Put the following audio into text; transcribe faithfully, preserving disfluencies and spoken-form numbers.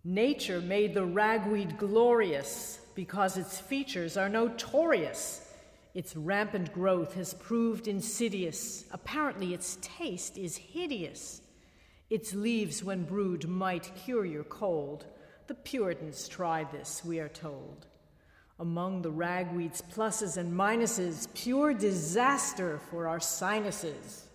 Nature made the ragweed glorious because its features are notorious. Its rampant growth has proved insidious. Apparently its taste is hideous. Its leaves, when brewed, might cure your cold. The Puritans tried this, we are told. Among the ragweed's pluses and minuses, pure disaster for our sinuses.